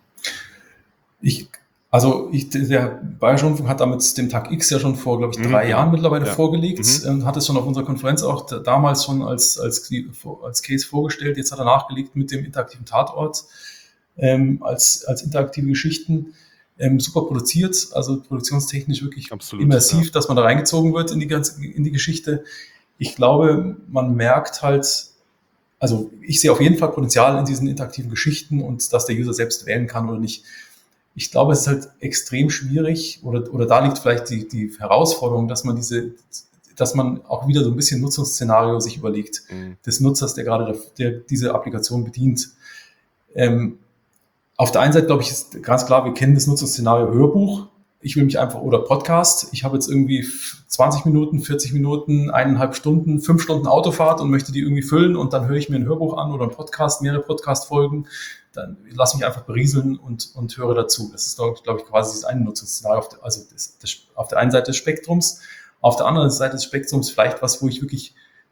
Der Bayerische Rundfunk hat damit den Tag X ja schon vor, glaube ich, 3 Jahren mittlerweile vorgelegt und hat es schon auf unserer Konferenz auch damals schon als Case vorgestellt. Jetzt hat er nachgelegt mit dem interaktiven Tatort als interaktive Geschichten. Super produziert, also produktionstechnisch wirklich absolut immersiv, dass man da reingezogen wird in die Geschichte. Ich glaube, man merkt halt, also ich sehe auf jeden Fall Potenzial in diesen interaktiven Geschichten und dass der User selbst wählen kann oder nicht. Ich glaube, es ist halt extrem schwierig oder da liegt vielleicht die Herausforderung, dass man auch wieder so ein bisschen Nutzungsszenario sich überlegt, des Nutzers, der diese Applikation bedient. Auf der einen Seite, glaube ich, ist ganz klar, wir kennen das Nutzungsszenario Hörbuch. Ich will mich einfach, oder Podcast, ich habe jetzt irgendwie 20 Minuten, 40 Minuten, 1,5 Stunden, 5 Stunden Autofahrt und möchte die irgendwie füllen und dann höre ich mir ein Hörbuch an oder einen Podcast, mehrere Podcast-Folgen, dann lasse mich einfach berieseln und höre dazu. Das ist, glaube ich, quasi das eine Nutzungsszenario, also auf der einen Seite des Spektrums, auf der anderen Seite des Spektrums vielleicht was, wo ich wirklich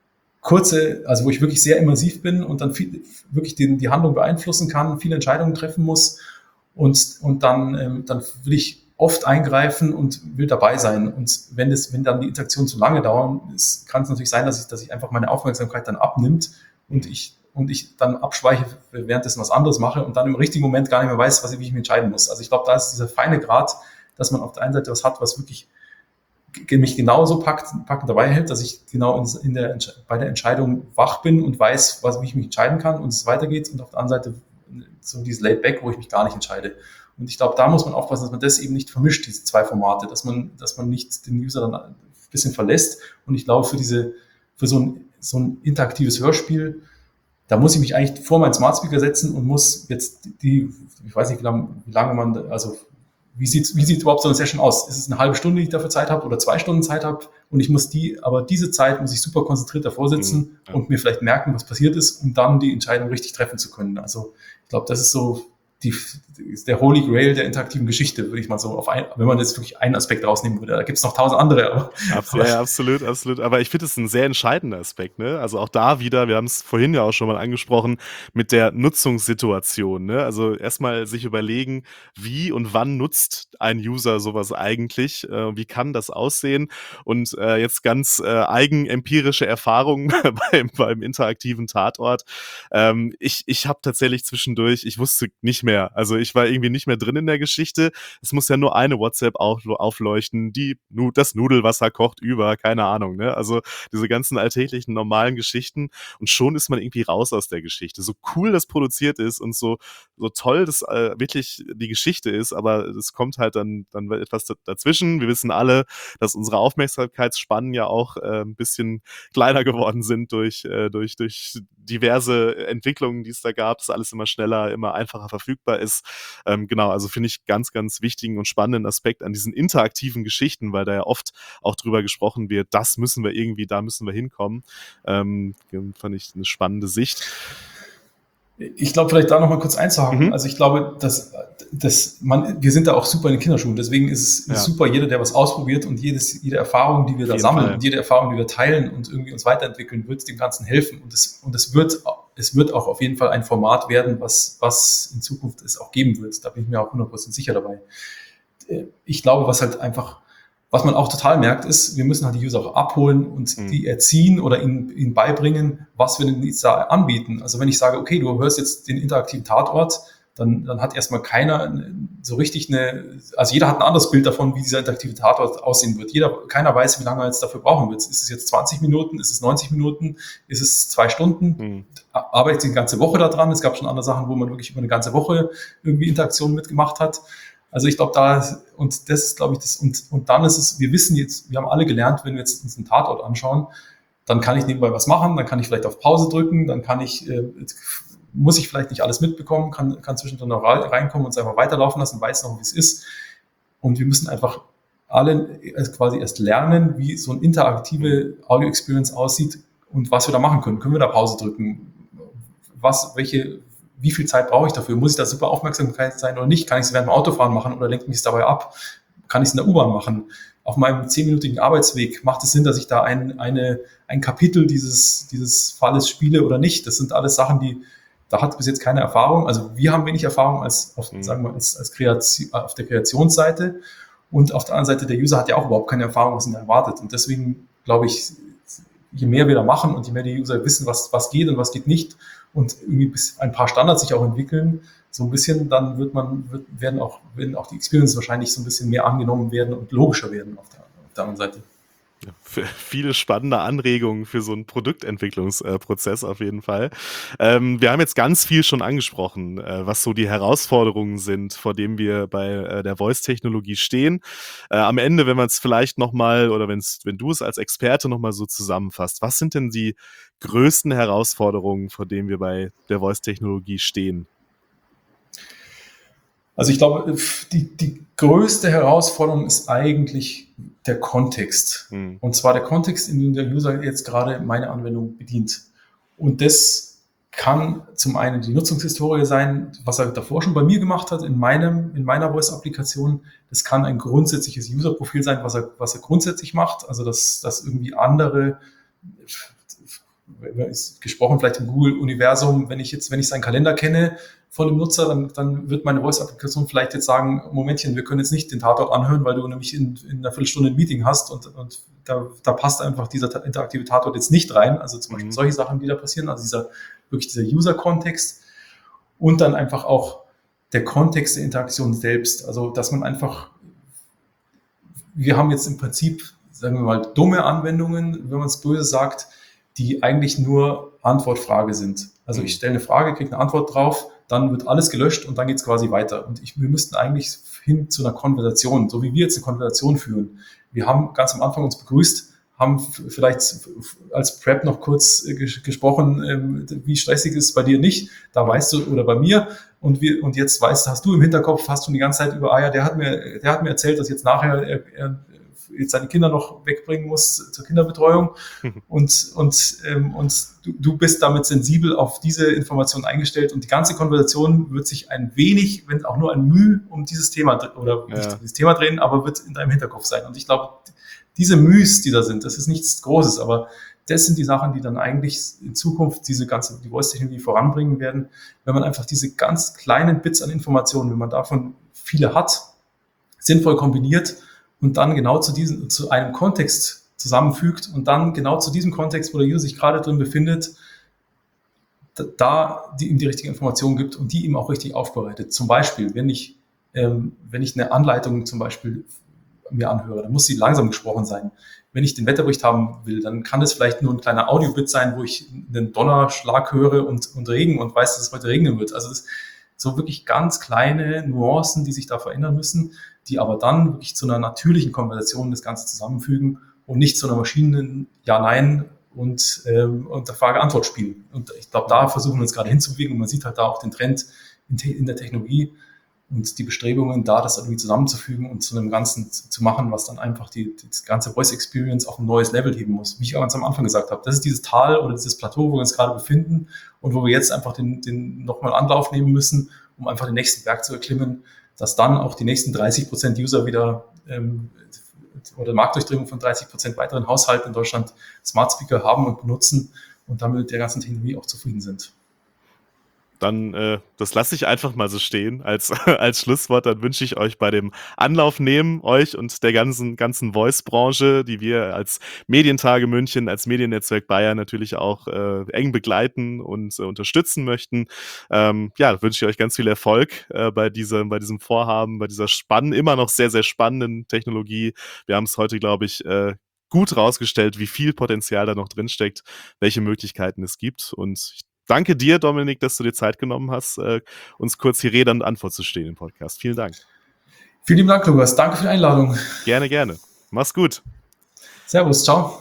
wo ich wirklich sehr immersiv bin und dann wirklich die Handlung beeinflussen kann, viele Entscheidungen treffen muss und dann will ich oft eingreifen und will dabei sein. Und wenn dann die Interaktionen zu lange dauern, kann es natürlich sein, dass ich einfach meine Aufmerksamkeit dann abnimmt und ich dann abschweiche, währenddessen was anderes mache und dann im richtigen Moment gar nicht mehr weiß, wie ich mich entscheiden muss. Also ich glaube, da ist dieser feine Grad, dass man auf der einen Seite was hat, was wirklich mich genauso packend dabei hält, dass ich genau bei der Entscheidung wach bin und weiß, wie ich mich entscheiden kann und es weitergeht und auf der anderen Seite so dieses Laid-Back, wo ich mich gar nicht entscheide. Und ich glaube, da muss man aufpassen, dass man das eben nicht vermischt, diese zwei Formate, dass man nicht den User dann ein bisschen verlässt. Und ich glaube, für so ein interaktives Hörspiel, da muss ich mich eigentlich vor meinen Smart Speaker setzen und muss jetzt ich weiß nicht, wie lange man, also wie sieht überhaupt so eine Session aus? Ist es eine halbe Stunde, die ich dafür Zeit habe oder 2 Stunden Zeit habe? Und aber diese Zeit muss ich super konzentriert davor sitzen und mir vielleicht merken, was passiert ist, um dann die Entscheidung richtig treffen zu können. Also ich glaube, das ist so der Holy Grail der interaktiven Geschichte, würde ich mal so wenn man jetzt wirklich einen Aspekt rausnehmen würde. Da gibt es noch 1000 andere. Absolut. Aber ich finde es ein sehr entscheidender Aspekt, ne? Also auch da wieder, wir haben es vorhin ja auch schon mal angesprochen, mit der Nutzungssituation, ne? Also erstmal sich überlegen, wie und wann nutzt ein User sowas eigentlich? Wie kann das aussehen? Und jetzt ganz eigenempirische Erfahrungen beim interaktiven Tatort. Ich habe tatsächlich zwischendurch, ich wusste nicht mehr, also ich war irgendwie nicht mehr drin in der Geschichte. Es muss ja nur eine WhatsApp aufleuchten, das Nudelwasser kocht über, keine Ahnung, ne? Also diese ganzen alltäglichen normalen Geschichten und schon ist man irgendwie raus aus der Geschichte. So cool das produziert ist und so toll das wirklich die Geschichte ist, aber es kommt halt dann etwas dazwischen. Wir wissen alle, dass unsere Aufmerksamkeitsspannen ja auch ein bisschen kleiner geworden sind durch diverse Entwicklungen, die es da gab, dass alles immer schneller, immer einfacher verfügbar ist. Genau, also finde ich ganz, ganz wichtigen und spannenden Aspekt an diesen interaktiven Geschichten, weil da ja oft auch drüber gesprochen wird, da müssen wir hinkommen. Fand ich eine spannende Sicht. Ich glaube, vielleicht da noch mal kurz einzuhaken. Also ich glaube, wir sind da auch super in den Kinderschuhen. Deswegen ist es super, jeder, der was ausprobiert und jede Erfahrung, die wir da sammeln und jede Erfahrung, die wir teilen und irgendwie uns weiterentwickeln, wird dem Ganzen helfen. Und es wird auch auf jeden Fall ein Format werden, was in Zukunft es auch geben wird. Da bin ich mir auch 100% sicher dabei. Ich glaube, was halt einfach Was man auch total merkt, ist, wir müssen halt die User auch abholen und die erziehen oder ihnen beibringen, was wir denn jetzt da anbieten. Also wenn ich sage, okay, du hörst jetzt den interaktiven Tatort, dann hat erstmal keiner so richtig also jeder hat ein anderes Bild davon, wie dieser interaktive Tatort aussehen wird. Keiner weiß, wie lange er jetzt dafür brauchen wird. Ist es jetzt 20 Minuten? Ist es 90 Minuten? Ist es 2 Stunden? Arbeitet die ganze Woche da dran? Es gab schon andere Sachen, wo man wirklich über eine ganze Woche irgendwie Interaktion mitgemacht hat. Also ich glaube, und das ist, glaube ich, das, und dann ist es, wir wissen jetzt, wir haben alle gelernt, wenn wir jetzt uns einen Tatort anschauen, dann kann ich nebenbei was machen, dann kann ich vielleicht auf Pause drücken, dann muss ich vielleicht nicht alles mitbekommen, kann zwischendrin noch reinkommen und es einfach weiterlaufen lassen, weiß noch, wie es ist. Und wir müssen einfach alle quasi erst lernen, wie so eine interaktive Audio-Experience aussieht und was wir da machen können. Können wir da Pause drücken? Wie viel Zeit brauche ich dafür? Muss ich da super Aufmerksamkeit sein oder nicht? Kann ich es während dem Autofahren machen oder lenkt mich es dabei ab? Kann ich es in der U-Bahn machen? Auf meinem 10-minütigen Arbeitsweg macht es Sinn, dass ich da ein Kapitel dieses Falles spiele oder nicht? Das sind alles Sachen, da hat bis jetzt keine Erfahrung. Also wir haben wenig Erfahrung sagen wir, als Kreation, auf der Kreationsseite. Und auf der anderen Seite, der User hat ja auch überhaupt keine Erfahrung, was ihn erwartet. Und deswegen glaube ich, je mehr wir da machen und je mehr die User wissen, was geht und was geht nicht und irgendwie bis ein paar Standards sich auch entwickeln, so ein bisschen, dann werden auch die Experiences wahrscheinlich so ein bisschen mehr angenommen werden und logischer werden auf der anderen Seite. Ja, viele spannende Anregungen für so einen Produktentwicklungsprozess auf jeden Fall. Wir haben jetzt ganz viel schon angesprochen, was so die Herausforderungen sind, vor denen wir bei der Voice-Technologie stehen. Am Ende, wenn man es vielleicht nochmal oder wenn du es als Experte nochmal so zusammenfasst, was sind denn die größten Herausforderungen, vor denen wir bei der Voice-Technologie stehen? Also ich glaube, die größte Herausforderung ist eigentlich der Kontext. Und zwar der Kontext, in dem der User jetzt gerade meine Anwendung bedient. Und das kann zum einen die Nutzungshistorie sein, was er davor schon bei mir gemacht hat, in meiner Voice-Applikation. Das kann ein grundsätzliches User-Profil sein, was er grundsätzlich macht. Also dass irgendwie andere, gesprochen vielleicht im Google-Universum, wenn ich seinen Kalender kenne von dem Nutzer, dann wird meine Voice-Applikation vielleicht jetzt sagen, Momentchen, wir können jetzt nicht den Tatort anhören, weil du nämlich in einer Viertelstunde ein Meeting hast und da passt einfach dieser interaktive Tatort jetzt nicht rein. Also zum Beispiel solche Sachen, die da passieren, also dieser User-Kontext und dann einfach auch der Kontext der Interaktion selbst. Also dass man einfach, wir haben jetzt im Prinzip, sagen wir mal, dumme Anwendungen, wenn man es böse sagt, die eigentlich nur Antwort-Frage sind. Also ich stelle eine Frage, kriege eine Antwort drauf, dann wird alles gelöscht und dann geht es quasi weiter. Und wir müssten eigentlich hin zu einer Konversation, so wie wir jetzt eine Konversation führen. Wir haben ganz am Anfang uns begrüßt, haben vielleicht als Prep noch kurz gesprochen, wie stressig ist es bei dir nicht, da weißt du, oder bei mir, und jetzt hast du im Hinterkopf, hast du die ganze Zeit über, der hat mir erzählt, dass jetzt nachher er jetzt seine Kinder noch wegbringen muss zur Kinderbetreuung und du bist damit sensibel auf diese Information eingestellt und die ganze Konversation wird sich ein wenig, wenn auch nur ein Mühe um dieses Thema nicht um dieses Thema drehen, aber wird in deinem Hinterkopf sein. Und ich glaube, diese Mühs, die da sind, das ist nichts Großes, aber das sind die Sachen, die dann eigentlich in Zukunft die Voice-Technologie voranbringen werden, wenn man einfach diese ganz kleinen Bits an Informationen, wenn man davon viele hat, sinnvoll kombiniert und dann genau zu einem Kontext zusammenfügt und dann genau zu diesem Kontext, wo der User sich gerade drin befindet, ihm die richtige Information gibt und die ihm auch richtig aufbereitet. Zum Beispiel, wenn ich eine Anleitung zum Beispiel mir anhöre, dann muss sie langsam gesprochen sein. Wenn ich den Wetterbericht haben will, dann kann es vielleicht nur ein kleiner Audiobit sein, wo ich einen Donnerschlag höre und Regen und weiß, dass es heute regnen wird. Also das ist so wirklich ganz kleine Nuancen, die sich da verändern müssen, die aber dann wirklich zu einer natürlichen Konversation das Ganze zusammenfügen und nicht zu einer Maschinen Ja-Nein und der Frage-Antwort-Spiel. Und ich glaube, da versuchen wir uns gerade hinzubewegen und man sieht halt da auch den Trend in der Technologie und die Bestrebungen, da das irgendwie zusammenzufügen und zu einem Ganzen zu machen, was dann einfach die ganze Voice Experience auf ein neues Level heben muss. Wie ich ganz am Anfang gesagt habe, das ist dieses Tal oder dieses Plateau, wo wir uns gerade befinden und wo wir jetzt einfach den nochmal Anlauf nehmen müssen, um einfach den nächsten Berg zu erklimmen, dass dann auch die nächsten 30% User wieder oder Marktdurchdringung von 30% weiteren Haushalten in Deutschland Smart Speaker haben und benutzen und damit mit der ganzen Technologie auch zufrieden sind. dann das lasse ich einfach mal so stehen als Schlusswort. Dann wünsche ich euch bei dem Anlauf nehmen, euch und der ganzen Voice-Branche, die wir als Medientage München, als Mediennetzwerk Bayern natürlich auch eng begleiten und unterstützen möchten. Wünsche ich euch ganz viel Erfolg bei diesem Vorhaben, bei dieser immer noch sehr, sehr spannenden Technologie. Wir haben es heute, glaube ich, gut rausgestellt, wie viel Potenzial da noch drinsteckt, welche Möglichkeiten es gibt. Und ich danke dir, Dominik, dass du dir Zeit genommen hast, uns kurz hier Rede und Antwort zu stehen im Podcast. Vielen Dank. Vielen lieben Dank, Lukas. Danke für die Einladung. Gerne, gerne. Mach's gut. Servus, ciao.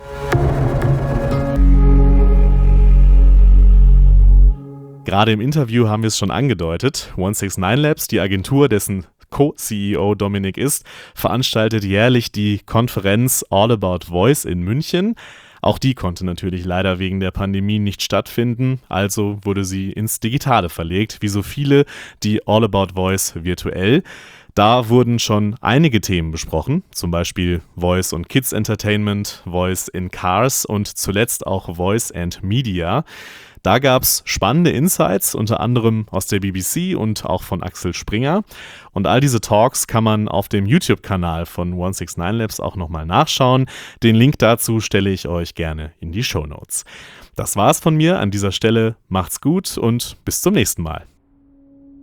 Gerade im Interview haben wir es schon angedeutet. 169 Labs, die Agentur, dessen Co-CEO Dominik ist, veranstaltet jährlich die Konferenz All About Voice in München. Auch die konnte natürlich leider wegen der Pandemie nicht stattfinden, also wurde sie ins Digitale verlegt, wie so viele die All About Voice virtuell. Da wurden schon einige Themen besprochen, zum Beispiel Voice und Kids Entertainment, Voice in Cars und zuletzt auch Voice and Media. Da gab es spannende Insights, unter anderem aus der BBC und auch von Axel Springer. Und all diese Talks kann man auf dem YouTube-Kanal von 169 Labs auch nochmal nachschauen. Den Link dazu stelle ich euch gerne in die Shownotes. Das war's von mir an dieser Stelle. Macht's gut und bis zum nächsten Mal.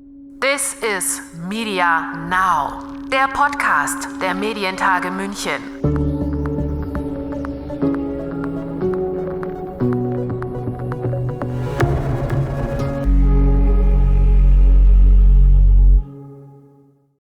This is Media Now, der Podcast der Medientage München.